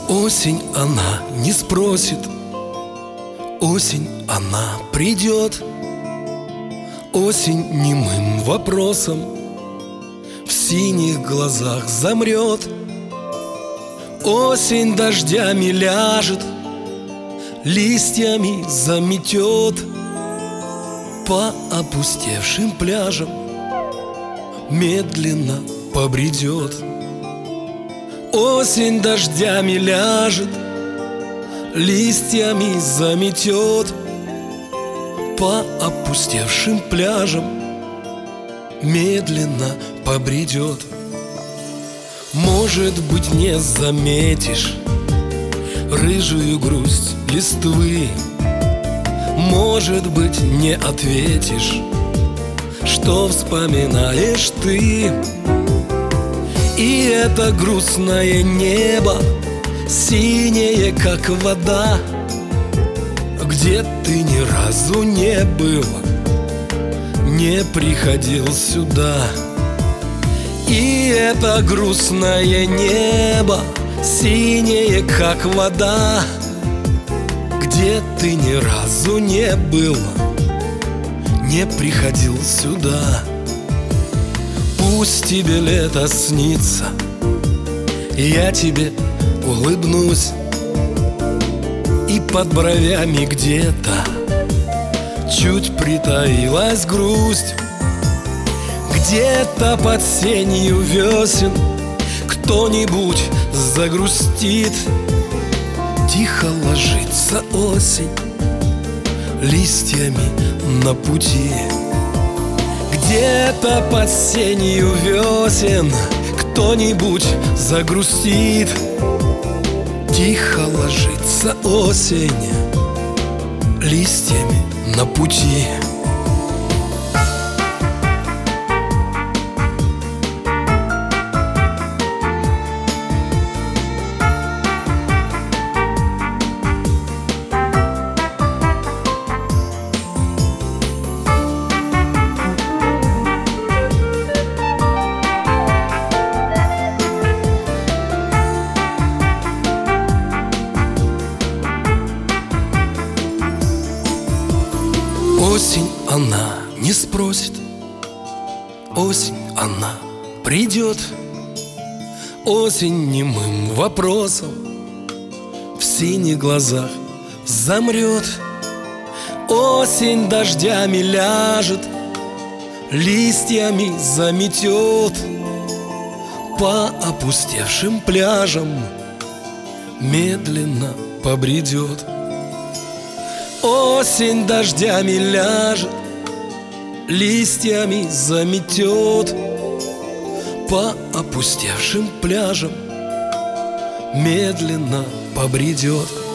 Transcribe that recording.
Осень, она не спросит, осень, она придет. Осень немым вопросом в синих глазах замрет. Осень дождями ляжет, листьями заметет. По опустевшим пляжам медленно побредет. Осень дождями ляжет, листьями заметет. По опустевшим пляжам медленно побредет. Может быть, не заметишь рыжую грусть листвы, может быть, не ответишь, что вспоминаешь ты. И это грустное небо, синее, как вода, где ты ни разу не был, не приходил сюда. И это грустное небо, синее, как вода, где ты ни разу не был, не приходил сюда. Пусть тебе лето снится, я тебе улыбнусь, и под бровями где-то чуть притаилась грусть. Где-то под сенью весен кто-нибудь загрустит. Тихо ложится осень листьями на пути. Где-то под сенью весен кто-нибудь загрустит. Тихо ложится осень листьями на пути. Осень, она не спросит, осень, она придет. Осень немым вопросом в синих глазах замрет. Осень дождями ляжет, листьями заметет. По опустевшим пляжам медленно побредет. Осень дождями ляжет, листьями заметет. По опустевшим пляжам медленно побредет.